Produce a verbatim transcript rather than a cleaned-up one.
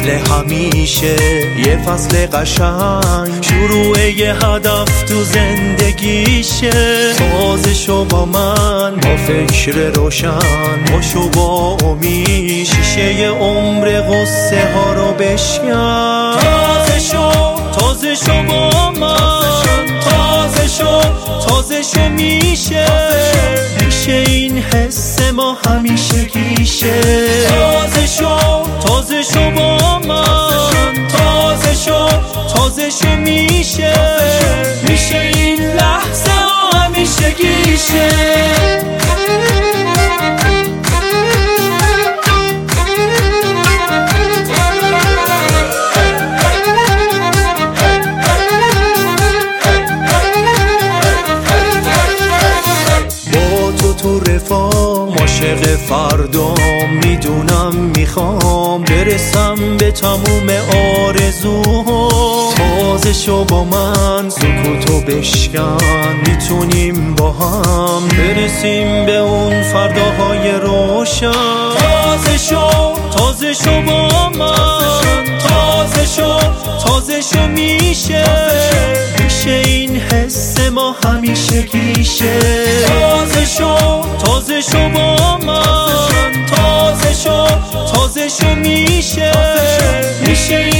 مثل همیشه یه فصل قشنگ شروع یه هدف تو زندگیشه. تازه شو با من با فکر روشن، باشو با امید شیشه ی عمر غصه ها رو بشکن. تازه شو تازه شو با من، تازه شو تازه شو میشه میشه این حس ما همیشه گیشه. تازه شو تازه شو با من، تازه شو تازه شو میشه میشه این لحظه ها همیشه گیشه. تو رفاق عاشق فردام، میدونم میخوام برسم به تموم آرزوها. تازه شو با من سکوتو بشکن، میتونیم با هم برسیم به اون فرداهای روشن. تازه شو تازه شو با من، تازه شو تازه شو میشه میشه این حس ما همیشه گیشه. تازه شو تازه شو با من، تازه شو تازه شو میشه میشه